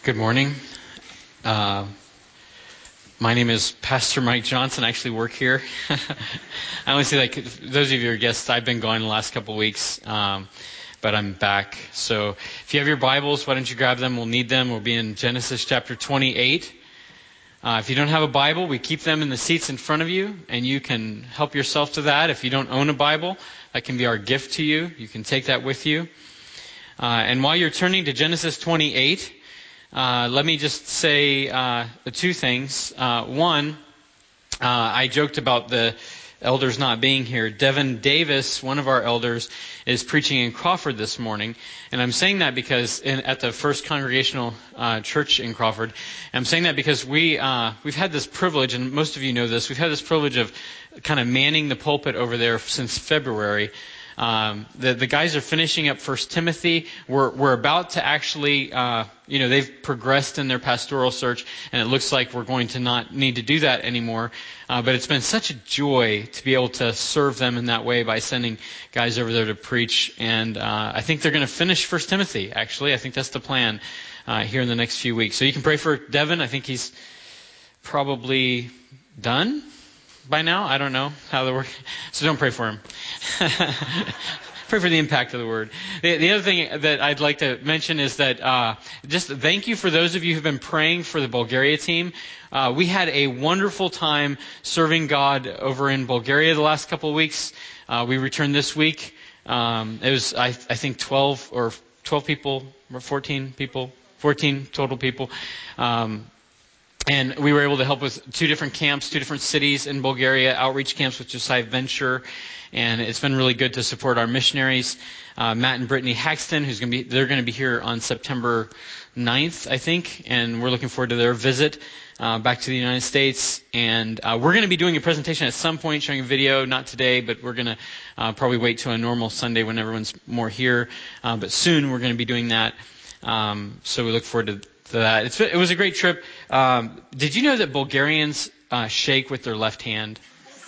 Good morning. Uh, my name is Pastor Mike Johnson. I actually work here. I only say those of you who are guests, I've been gone the last couple of weeks, but I'm back. So if you have your Bibles, why don't you grab them? We'll need them. We'll be in Genesis chapter 28. If you don't have a Bible, we keep them in the seats in front of you, and you can help yourself to that. If you don't own a Bible, that can be our gift to you. You can take that with you. And while you're turning to Genesis 28, let me just say two things. One, I joked about the elders not being here. Devin Davis, one of our elders, is preaching in Crawford this morning. And I'm saying that because at the First Congregational Church in Crawford, I'm saying that because we've had this privilege, and most of you know this, we've had this privilege of kind of manning the pulpit over there since February. The guys are finishing up 1 Timothy. We're about to actually, they've progressed in their pastoral search, and it looks like we're going to not need to do that anymore. But it's been such a joy to be able to serve them in that way by sending guys over there to preach. And I think they're going to finish 1 Timothy, actually. I think that's the plan here in the next few weeks. So you can pray for Devin. I think he's probably done by now. I don't know how the word. So don't pray for him. Pray for the impact of the word. The other thing that I'd like to mention is that just thank you for those of you who've been praying for the Bulgaria team. We had a wonderful time serving God over in Bulgaria the last couple of weeks. We returned this week. It was, I think, 12 people, or 14 people, 14 total people. And we were able to help with two different camps, two different cities in Bulgaria, outreach camps with Josiah Venture. And it's been really good to support our missionaries. Matt and Brittany Haxton, they're going to be here on September 9th, I think. And we're looking forward to their visit back to the United States. And we're going to be doing a presentation at some point, showing a video, not today, but we're going to probably wait till a normal Sunday when everyone's more here. But soon we're going to be doing that. So we look forward to that. It was a great trip. Did you know that Bulgarians shake with their left hand?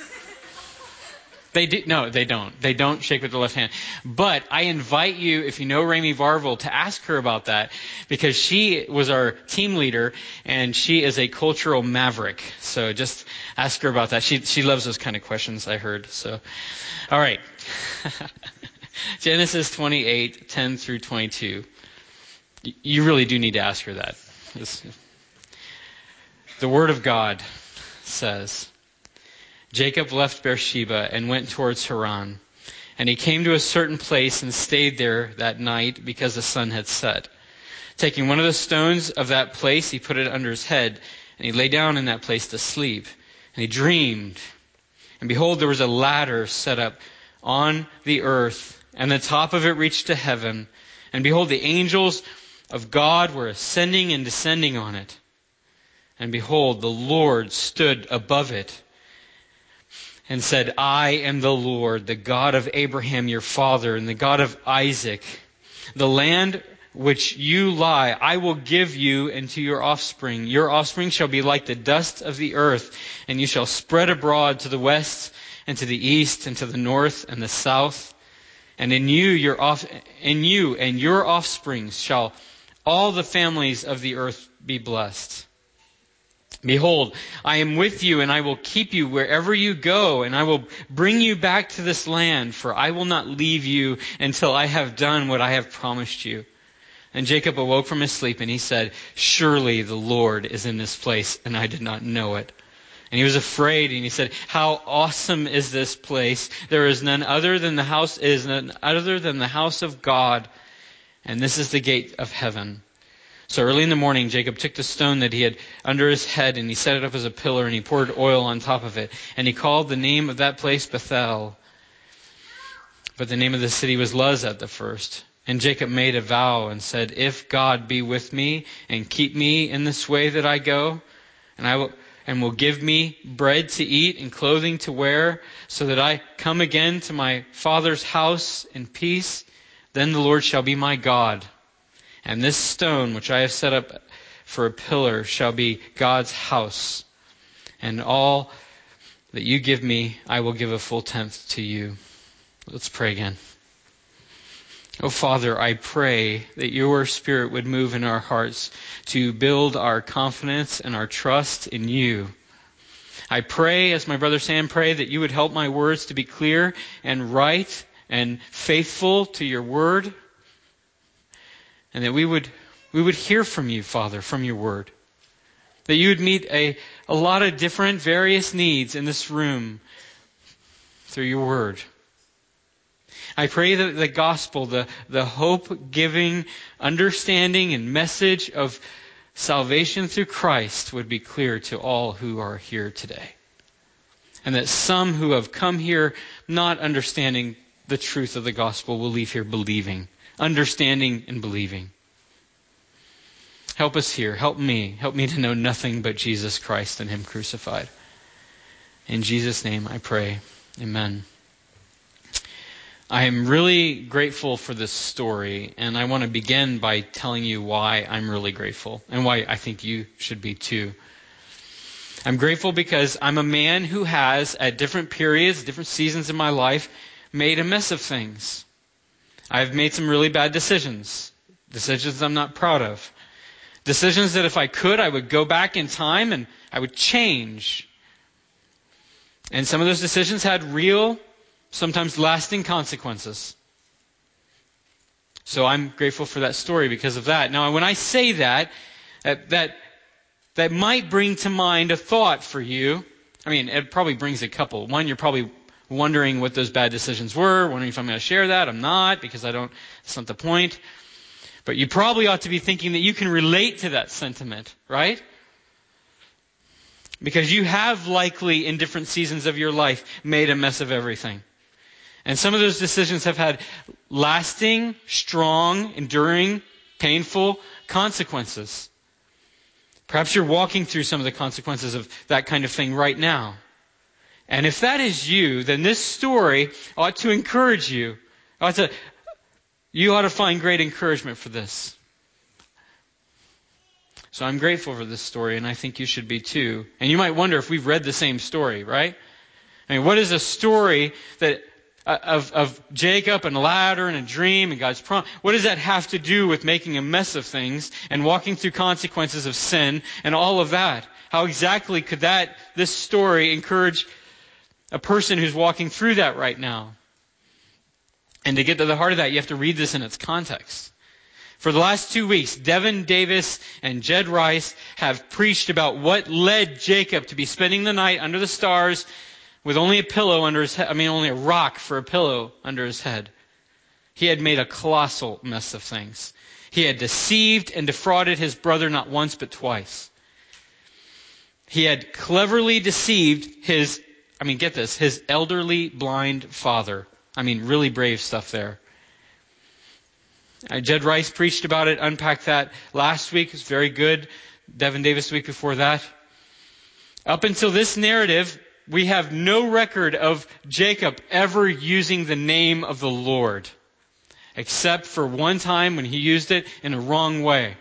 They do. No, they don't. They don't shake with their left hand. But I invite you, if you know Rami Varvel, to ask her about that, because she was our team leader and she is a cultural maverick. So just ask her about that. She loves those kind of questions, I heard. So, all right. Genesis 28, 10 through 22. You really do need to ask her that. The Word of God says, Jacob left Beersheba and went towards Haran. And he came to a certain place and stayed there that night because the sun had set. Taking one of the stones of that place, he put it under his head, and he lay down in that place to sleep. And he dreamed. And behold, there was a ladder set up on the earth, and the top of it reached to heaven. And behold, the angels of God were ascending and descending on it. And behold, the Lord stood above it and said, I am the Lord, the God of Abraham your father, and the God of Isaac. The land which you lie, I will give you and to your offspring. Your offspring shall be like the dust of the earth, and you shall spread abroad to the west and to the east and to the north and the south. And in you and your offspring shall all the families of the earth be blessed. Behold, I am with you, and I will keep you wherever you go, and I will bring you back to this land, for I will not leave you until I have done what I have promised you. And Jacob awoke from his sleep, and he said, Surely the Lord is in this place, and I did not know it. And he was afraid, and he said, How awesome is this place! There is none other than the house of God, and this is the gate of heaven. So early in the morning, Jacob took the stone that he had under his head, and he set it up as a pillar, and he poured oil on top of it. And he called the name of that place Bethel. But the name of the city was Luz at the first. And Jacob made a vow and said, If God be with me and keep me in this way that I go, and will give me bread to eat and clothing to wear, so that I come again to my father's house in peace, then the Lord shall be my God. And this stone which I have set up for a pillar shall be God's house. And all that you give me, I will give a full tenth to you. Let's pray again. Oh, Father, I pray that your Spirit would move in our hearts to build our confidence and our trust in you. I pray, as my brother Sam prayed, that you would help my words to be clear and right and faithful to your word, and that we would hear from you, Father, from your word. That you would meet a lot of different, various needs in this room through your word. I pray that the gospel, the hope-giving understanding and message of salvation through Christ would be clear to all who are here today. And that some who have come here not understanding the truth of the gospel will leave here believing, understanding and believing. Help us here. Help me. Help me to know nothing but Jesus Christ and Him crucified. In Jesus' name I pray. Amen. I am really grateful for this story, and I want to begin by telling you why I'm really grateful and why I think you should be too. I'm grateful because I'm a man who has, at different periods, different seasons in my life, made a mess of things. I've made some really bad decisions I'm not proud of. Decisions that if I could, I would go back in time and I would change. And some of those decisions had real, sometimes lasting consequences. So I'm grateful for that story because of that. Now, when I say that might bring to mind a thought for you. I mean, it probably brings a couple. One, you're probably wondering what those bad decisions were, wondering if I'm going to share that. I'm not, because that's not the point. But you probably ought to be thinking that you can relate to that sentiment, right? Because you have likely, in different seasons of your life, made a mess of everything. And some of those decisions have had lasting, strong, enduring, painful consequences. Perhaps you're walking through some of the consequences of that kind of thing right now. And if that is you, then this story ought to encourage you. You ought to find great encouragement for this. So I'm grateful for this story, and I think you should be too. And you might wonder if we've read the same story, right? I mean, what is a story that of Jacob and a ladder and a dream and God's promise? What does that have to do with making a mess of things and walking through consequences of sin and all of that? How exactly could this story encourage a person who's walking through that right now? And to get to the heart of that, you have to read this in its context. For the last 2 weeks, Devin Davis and Jed Rice have preached about what led Jacob to be spending the night under the stars with only a pillow under his head. Only a rock for a pillow under his head. He had made a colossal mess of things. He had deceived and defrauded his brother not once but twice. He had cleverly deceived his elderly blind father. Really brave stuff there. Jed Rice preached about it, unpacked that last week. It was very good. Devin Davis the week before that. Up until this narrative, we have no record of Jacob ever using the name of the Lord, except for one time when he used it in a wrong way.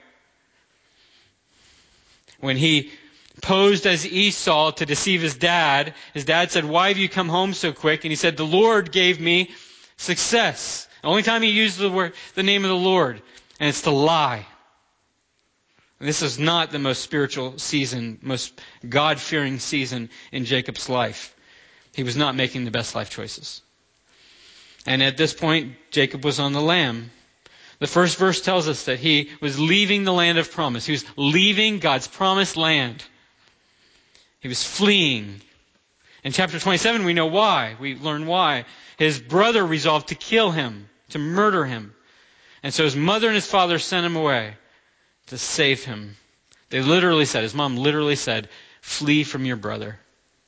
When he posed as Esau to deceive his dad said, "Why have you come home so quick?" And he said, "The Lord gave me success." The only time he used the name of the Lord, and it's to lie. And this is not the most spiritual season, most God-fearing season in Jacob's life. He was not making the best life choices. And at this point, Jacob was on the lam. The first verse tells us that he was leaving the land of promise. He was leaving God's promised land. He was fleeing. In chapter 27, we know why. We learn why. His brother resolved to kill him, to murder him. And so his mother and his father sent him away to save him. His mom literally said, "Flee from your brother."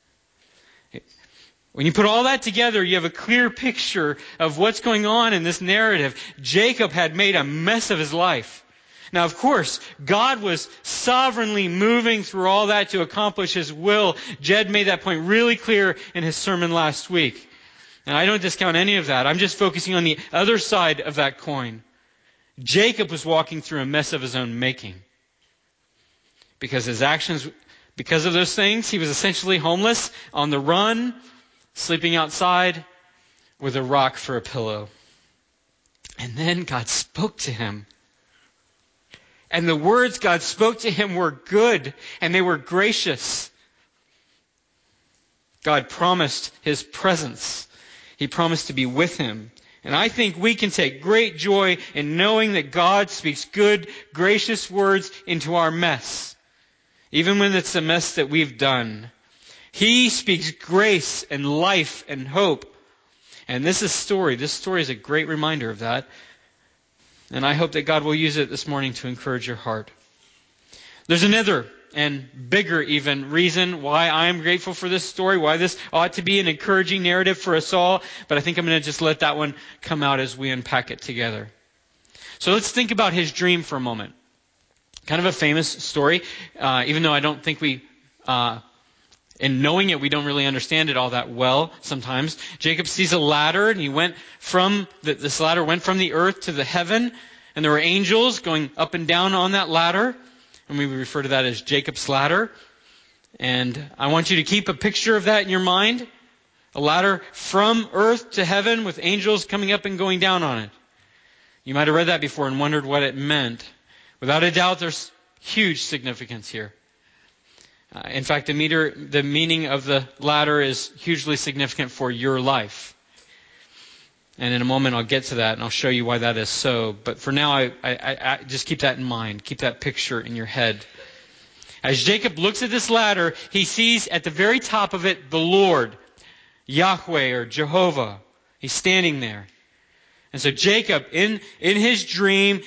When you put all that together, you have a clear picture of what's going on in this narrative. Jacob had made a mess of his life. Now, of course, God was sovereignly moving through all that to accomplish His will. Jed made that point really clear in his sermon last week. And I don't discount any of that. I'm just focusing on the other side of that coin. Jacob was walking through a mess of his own making. Because of those things, he was essentially homeless, on the run, sleeping outside with a rock for a pillow. And then God spoke to him. And the words God spoke to him were good, and they were gracious. God promised his presence. He promised to be with him. And I think we can take great joy in knowing that God speaks good, gracious words into our mess, even when it's a mess that we've done. He speaks grace and life and hope. And this story is a great reminder of that. And I hope that God will use it this morning to encourage your heart. There's another and bigger even reason why I'm grateful for this story, why this ought to be an encouraging narrative for us all, but I think I'm going to just let that one come out as we unpack it together. So let's think about his dream for a moment. Kind of a famous story, even though I don't think in knowing it, we don't really understand it all that well sometimes. Jacob sees a ladder, and this ladder went from the earth to the heaven, and there were angels going up and down on that ladder. And we refer to that as Jacob's ladder. And I want you to keep a picture of that in your mind. A ladder from earth to heaven with angels coming up and going down on it. You might have read that before and wondered what it meant. Without a doubt, there's huge significance here. In fact, the meaning of the ladder is hugely significant for your life. And in a moment I'll get to that and I'll show you why that is so. But for now, I just keep that in mind. Keep that picture in your head. As Jacob looks at this ladder, he sees at the very top of it the Lord, Yahweh or Jehovah. He's standing there. And so Jacob, in his dream,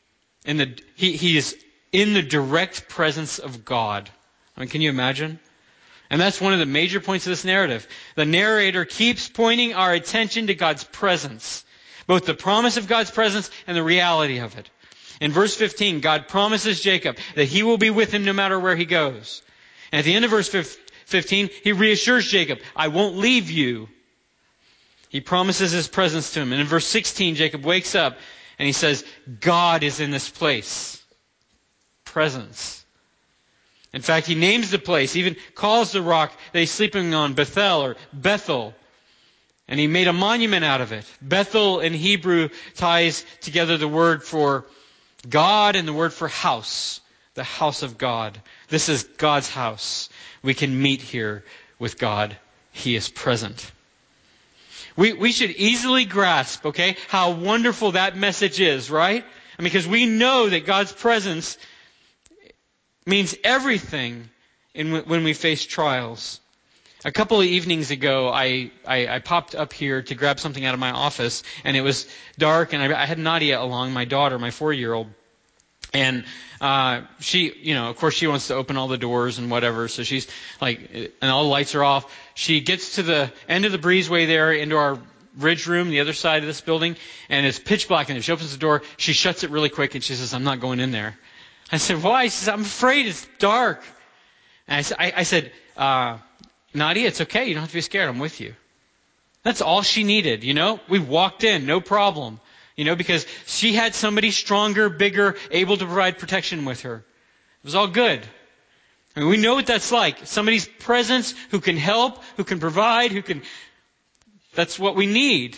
he is in the direct presence of God. I mean, can you imagine? And that's one of the major points of this narrative. The narrator keeps pointing our attention to God's presence. Both the promise of God's presence and the reality of it. In verse 15, God promises Jacob that he will be with him no matter where he goes. And at the end of verse 15, he reassures Jacob, I won't leave you. He promises his presence to him. And in verse 16, Jacob wakes up and he says, God is in this place. Presence. In fact, he names the place, even calls the rock that he's sleeping on Bethel or Bethel. And he made a monument out of it. Bethel in Hebrew ties together the word for God and the word for house. The house of God. This is God's house. We can meet here with God. He is present. We should easily grasp, how wonderful that message is, right? Because we know that God's presence means everything when we face trials. A couple of evenings ago, I popped up here to grab something out of my office, and it was dark, and I had Nadia along, my daughter, my 4-year-old. And she, of course she wants to open all the doors and whatever, so she's and all the lights are off. She gets to the end of the breezeway there into our ridge room, the other side of this building, and it's pitch black in there. She opens the door, she shuts it really quick, and she says, I'm not going in there. I said, why? She says, I'm afraid it's dark. And I said, Nadia, it's okay. You don't have to be scared. I'm with you. That's all she needed, We walked in, no problem. Because she had somebody stronger, bigger, able to provide protection with her. It was all good. We know what that's like. Somebody's presence who can help, who can provide, that's what we need.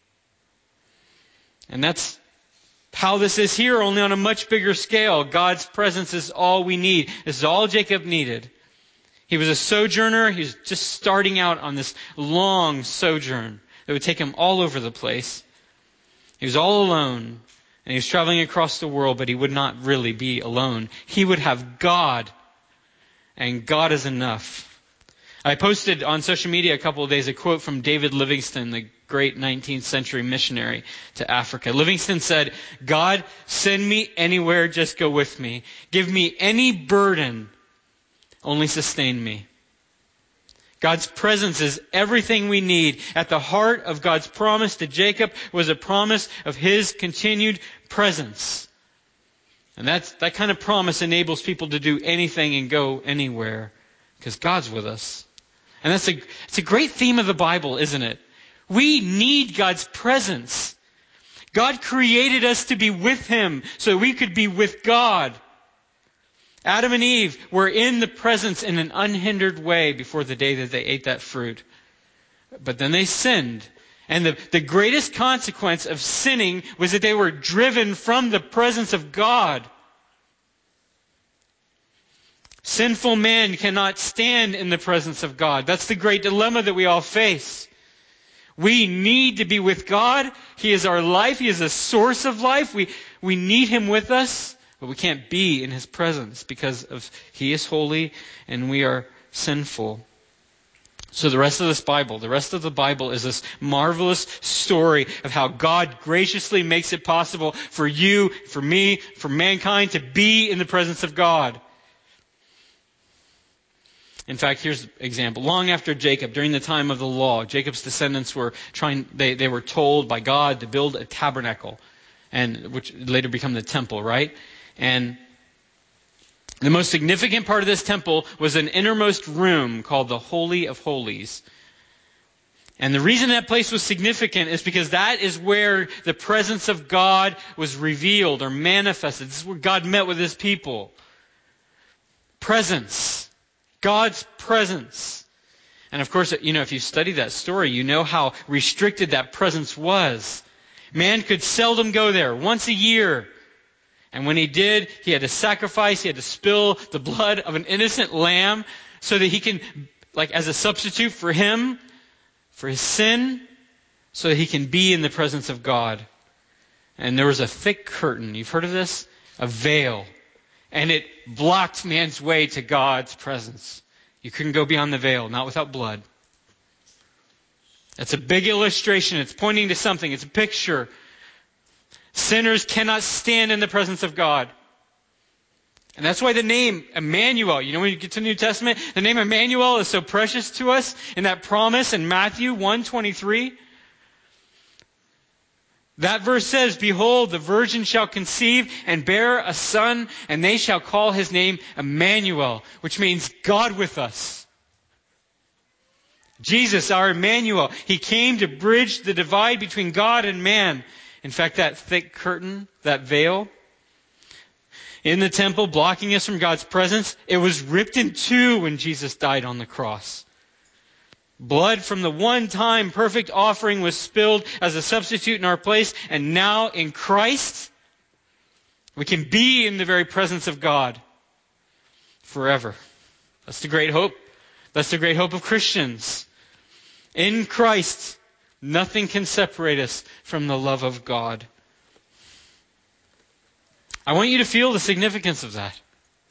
And that's how this is here, only on a much bigger scale. God's presence is all we need. This is all Jacob needed. He was a sojourner. He was just starting out on this long sojourn that would take him all over the place. He was all alone, and he was traveling across the world, but he would not really be alone. He would have God, and God is enough. I posted on social media a couple of days a quote from David Livingstone, the great 19th century missionary to Africa. Livingstone said, God, send me anywhere, just go with me. Give me any burden, only sustain me. God's presence is everything we need. At the heart of God's promise to Jacob was a promise of His continued presence. And that kind of promise enables people to do anything and go anywhere because God's with us. And it's a great theme of the Bible, isn't it? We need God's presence. God created us to be with Him so we could be with God. Adam and Eve were in the presence in an unhindered way before the day that they ate that fruit. But then they sinned. And the greatest consequence of sinning was that they were driven from the presence of God. Sinful man cannot stand in the presence of God. That's the great dilemma that we all face. We need to be with God. He is our life. He is the source of life. We need Him with us, but we can't be in His presence because He is holy and we are sinful. So the rest of the Bible is this marvelous story of how God graciously makes it possible for you, for me, for mankind to be in the presence of God. In fact, here's an example. Long after Jacob, during the time of the law, Jacob's descendants were they were told by God to build a tabernacle, and which later become the temple, right? And the most significant part of this temple was an innermost room called the Holy of Holies. And the reason that place was significant is because that is where the presence of God was revealed or manifested. This is where God met with His people. Presence. God's presence. And of course, if you study that story, you know how restricted that presence was. Man could seldom go there, once a year. And when he did, he had to sacrifice, he had to spill the blood of an innocent lamb so that he can, as a substitute for him, for his sin, so that he can be in the presence of God. And there was a thick curtain. You've heard of this? A veil. And it blocked man's way to God's presence. You couldn't go beyond the veil, not without blood. It's a big illustration. It's pointing to something. It's a picture. Sinners cannot stand in the presence of God. And that's why the name Emmanuel, when you get to the New Testament, the name Emmanuel is so precious to us in that promise in Matthew 1:23. That verse says, "Behold, the virgin shall conceive and bear a son, and they shall call his name Emmanuel," which means God with us. Jesus, our Emmanuel, He came to bridge the divide between God and man. In fact, that thick curtain, that veil, in the temple, blocking us from God's presence, it was ripped in two when Jesus died on the cross. Blood from the one-time perfect offering was spilled as a substitute in our place, and now in Christ, we can be in the very presence of God forever. That's the great hope. That's the great hope of Christians. In Christ, nothing can separate us from the love of God. I want you to feel the significance of that.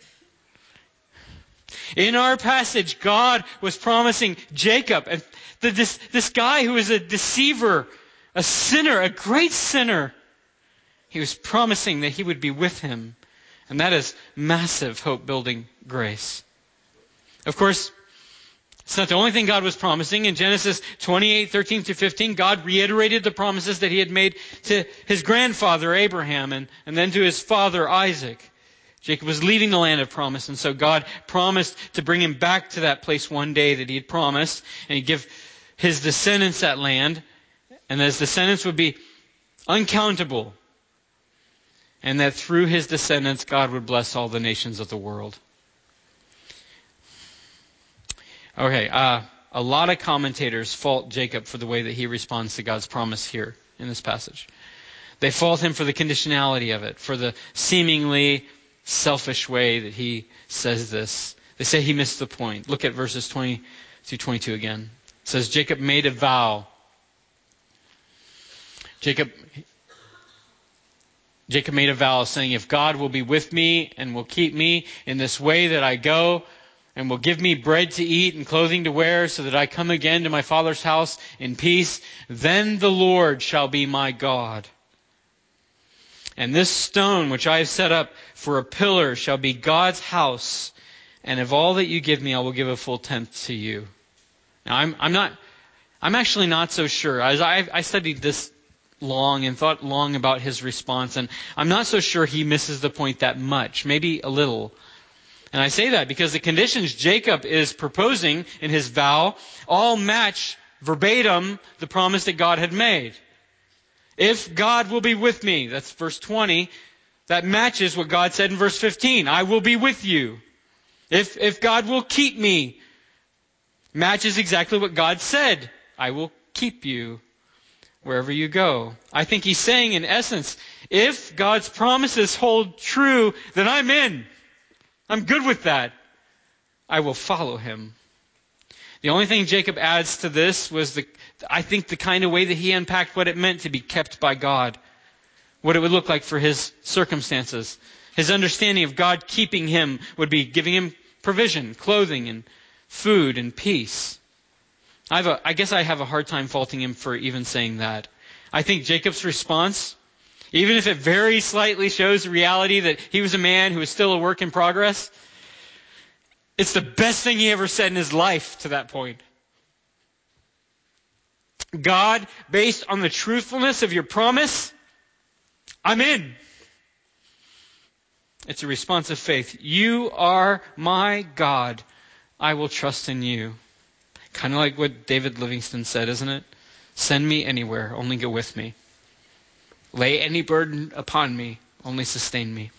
In our passage, God was promising Jacob, and this guy who is a deceiver, a sinner, a great sinner, He was promising that He would be with him. And that is massive hope-building grace. Of course, it's not the only thing God was promising. In Genesis 28:13-15, God reiterated the promises that He had made to his grandfather Abraham and then to his father Isaac. Jacob was leaving the land of promise, and so God promised to bring him back to that place one day that He had promised, and He'd give his descendants that land, and that his descendants would be uncountable, and that through his descendants God would bless all the nations of the world. Okay, a lot of commentators fault Jacob for the way that he responds to God's promise here in this passage. They fault him for the conditionality of it, for the seemingly selfish way that he says this. They say he missed the point. Look at verses 20 through 22 again. It says, Jacob made a vow. Jacob made a vow saying, "If God will be with me and will keep me in this way that I go, and will give me bread to eat and clothing to wear, so that I come again to my father's house in peace, then the Lord shall be my God. And this stone which I have set up for a pillar shall be God's house, and of all that you give me, I will give a full tenth to you." Now, I'm actually not so sure. As I studied this long and thought long about his response, and I'm not so sure he misses the point that much, maybe a little. And I say that because the conditions Jacob is proposing in his vow all match verbatim the promise that God had made. If God will be with me, that's verse 20, that matches what God said in verse 15, I will be with you. If God will keep me, matches exactly what God said, I will keep you. wherever you go. I think he's saying, in essence, if God's promises hold true, then I'm in. I'm good with that. I will follow him. The only thing Jacob adds to this was I think the kind of way that he unpacked what it meant to be kept by God. What it would look like for his circumstances. His understanding of God keeping him would be giving him provision, clothing, and food, and peace. I guess I have a hard time faulting him for even saying that. I think Jacob's response, even if it very slightly shows the reality that he was a man who was still a work in progress, it's the best thing he ever said in his life to that point. God, based on the truthfulness of your promise, I'm in. It's a response of faith. You are my God. I will trust in you. Kind of like what David Livingstone said, isn't it? Send me anywhere, only go with me. Lay any burden upon me, only sustain me.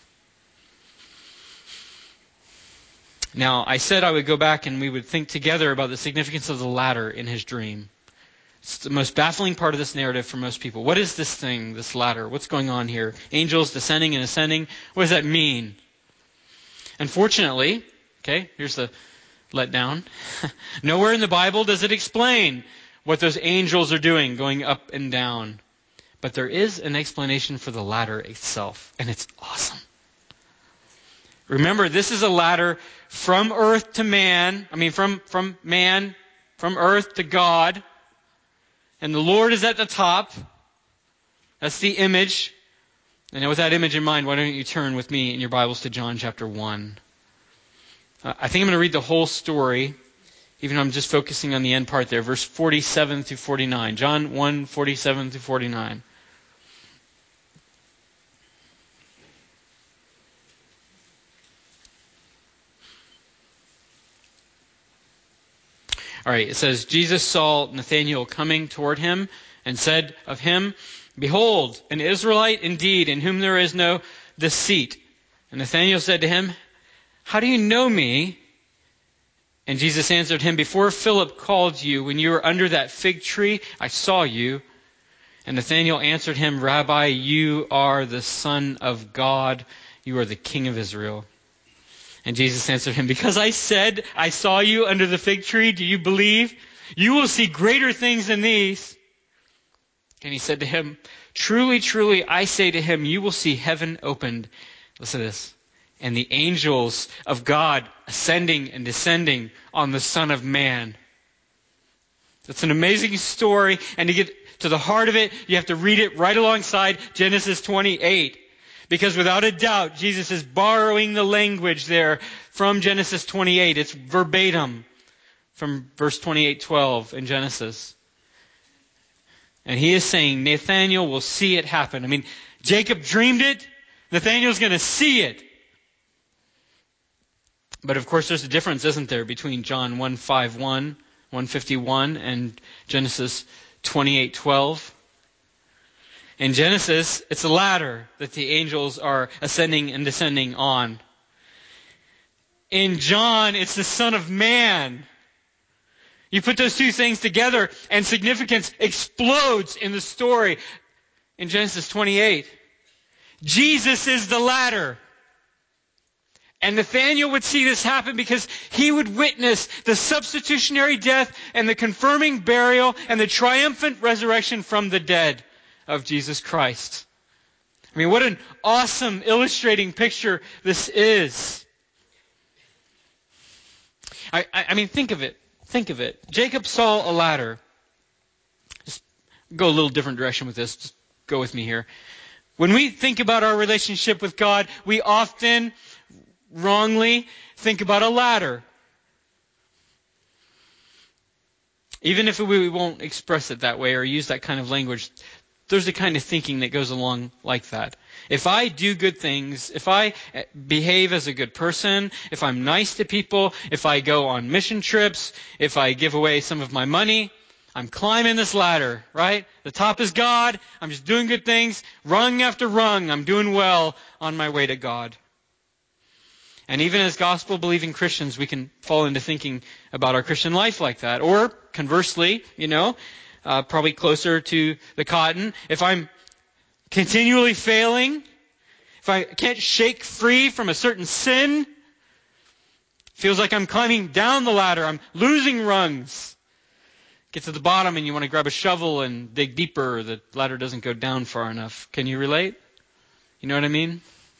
Now, I said I would go back and we would think together about the significance of the ladder in his dream. It's the most baffling part of this narrative for most people. What is this thing, this ladder? What's going on here? Angels descending and ascending. What does that mean? Unfortunately, here's the letdown. Nowhere in the Bible does it explain what those angels are doing, going up and down. But there is an explanation for the ladder itself, and it's awesome. Remember, this is a ladder from earth to man. From man, from earth to God. And the Lord is at the top. That's the image. And with that image in mind, why don't you turn with me in your Bibles to John chapter 1. I think I'm going to read the whole story, even though I'm just focusing on the end part there, verse 47 through 49. John 1, 47 through 49. All right, it says, Jesus saw Nathanael coming toward him and said of him, Behold, an Israelite indeed, in whom there is no deceit. And Nathanael said to him, How do you know me? And Jesus answered him, Before Philip called you, when you were under that fig tree, I saw you. And Nathanael answered him, Rabbi, you are the Son of God. You are the King of Israel. And Jesus answered him, Because I said I saw you under the fig tree, do you believe? You will see greater things than these. And he said to him, Truly, truly, I say to him, you will see heaven opened. Listen to this. And the angels of God ascending and descending on the Son of Man. It's an amazing story. And to get to the heart of it, you have to read it right alongside Genesis 28. Because without a doubt, Jesus is borrowing the language there from Genesis 28. It's verbatim from verse 28:12 in Genesis. And he is saying Nathanael will see it happen. Jacob dreamed it. Nathanael's going to see it. But of course there's a difference, isn't there, between John 1:51, 151 and Genesis 28:12. In Genesis, it's a ladder that the angels are ascending and descending on. In John, it's the Son of Man. You put those two things together and significance explodes in the story in Genesis 28. Jesus is the ladder. And Nathanael would see this happen because he would witness the substitutionary death and the confirming burial and the triumphant resurrection from the dead of Jesus Christ. What an awesome illustrating picture this is. Think of it. Think of it. Jacob saw a ladder. Just go a little different direction with this. Just go with me here. When we think about our relationship with God, we often wrongly think about a ladder. Even if we won't express it that way or use that kind of language, there's a kind of thinking that goes along like that. If I do good things, if I behave as a good person, if I'm nice to people, if I go on mission trips, if I give away some of my money, I'm climbing this ladder, right? The top is God. I'm just doing good things. Rung after rung, I'm doing well on my way to God. And even as gospel-believing Christians, we can fall into thinking about our Christian life like that. Or, conversely, probably closer to the cotton. If I'm continually failing, if I can't shake free from a certain sin, feels like I'm climbing down the ladder, I'm losing rungs. Get to the bottom and you want to grab a shovel and dig deeper. The ladder doesn't go down far enough. Can you relate? You know what I mean?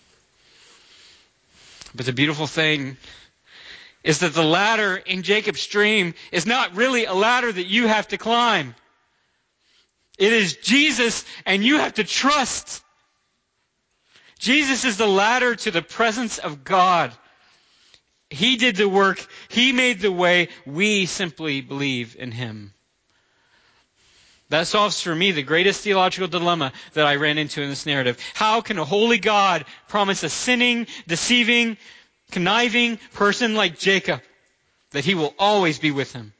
But the beautiful thing is that the ladder in Jacob's dream is not really a ladder that you have to climb. It is Jesus, and you have to trust. Jesus is the ladder to the presence of God. He did the work. He made the way. We simply believe in Him. That solves for me the greatest theological dilemma that I ran into in this narrative. How can a holy God promise a sinning, deceiving, conniving person like Jacob that He will always be with him?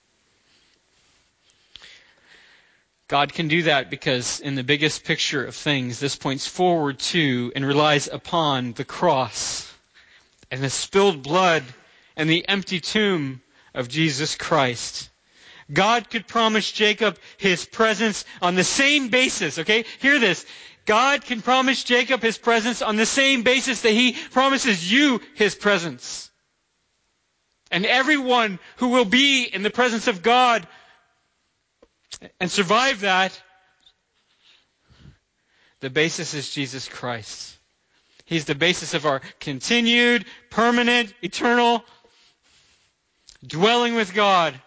God can do that because in the biggest picture of things, this points forward to and relies upon the cross and the spilled blood and the empty tomb of Jesus Christ. God could promise Jacob His presence on the same basis, okay? Hear this. God can promise Jacob His presence on the same basis that He promises you His presence. And everyone who will be in the presence of God and survive that, the basis is Jesus Christ. He's the basis of our continued, permanent, eternal dwelling with God.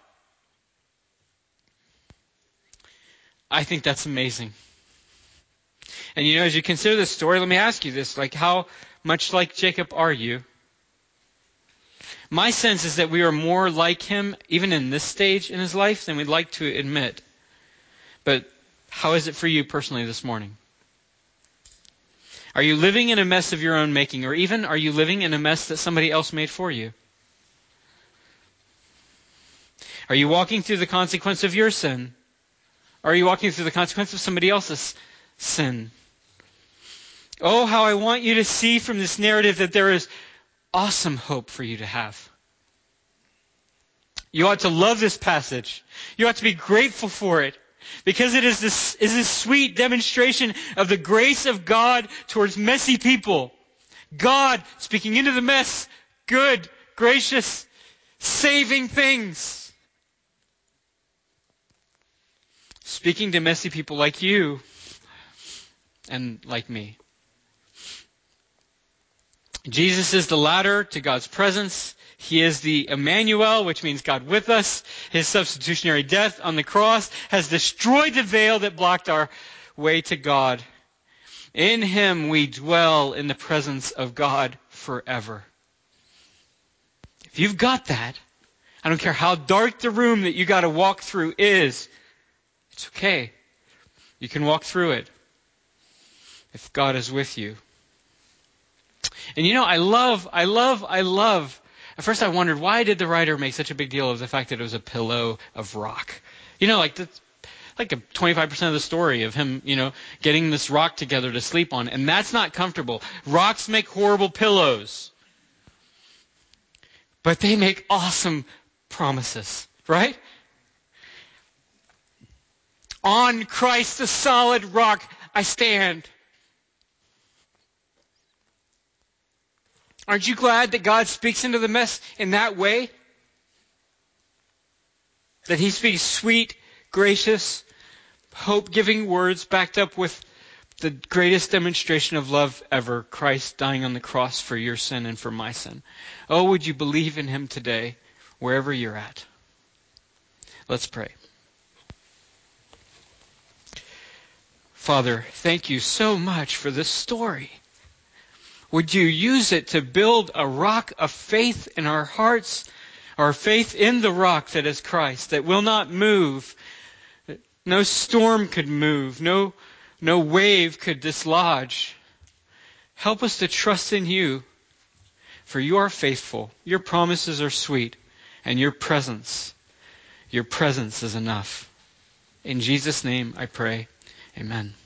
I think that's amazing. And as you consider this story, let me ask you this, how much like Jacob are you? My sense is that we are more like him, even in this stage in his life, than we'd like to admit. But how is it for you personally this morning? Are you living in a mess of your own making, or even are you living in a mess that somebody else made for you? Are you walking through the consequence of your sin? Or are you walking through the consequence of somebody else's sin? Oh, how I want you to see from this narrative that there is awesome hope for you to have. You ought to love this passage. You ought to be grateful for it, because it is this sweet demonstration of the grace of God towards messy people. God speaking into the mess, good, gracious, saving things. Speaking to messy people like you and like me. Jesus is the ladder to God's presence. He is the Emmanuel, which means God with us. His substitutionary death on the cross has destroyed the veil that blocked our way to God. In Him we dwell in the presence of God forever. If you've got that, I don't care how dark the room that you got to walk through is, it's okay. You can walk through it if God is with you. And I love. At first I wondered, why did the writer make such a big deal of the fact that it was a pillow of rock? That's like 25% of the story of him, getting this rock together to sleep on. And that's not comfortable. Rocks make horrible pillows. But they make awesome promises, right? On Christ, the solid rock, I stand. Aren't you glad that God speaks into the mess in that way? That He speaks sweet, gracious, hope-giving words backed up with the greatest demonstration of love ever, Christ dying on the cross for your sin and for my sin. Oh, would you believe in Him today, wherever you're at? Let's pray. Father, thank you so much for this story. Would you use it to build a rock of faith in our hearts, our faith in the rock that is Christ, that will not move. No storm could move. No wave could dislodge. Help us to trust in you, for you are faithful. Your promises are sweet, and your presence is enough. In Jesus' name I pray. Amen.